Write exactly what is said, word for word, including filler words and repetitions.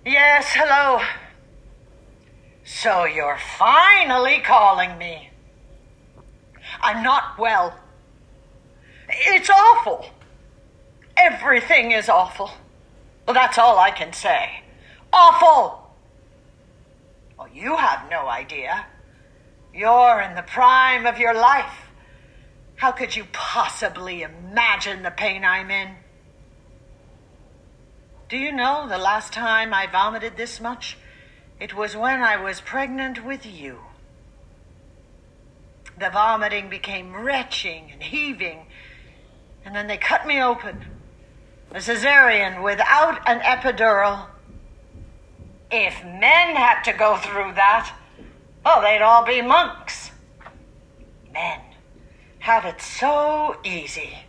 Yes, hello. So you're finally calling me. I'm not well. It's awful. Everything is awful. Well, that's all I can say. Awful! Well, you have no idea. You're in the prime of your life. How could you possibly imagine the pain I'm in? Do you know the last time I vomited this much? It was when I was pregnant with you. The vomiting became retching and heaving, and then they cut me open. A cesarean without an epidural. If men had to go through that, oh, they'd all be monks. Men have it so easy.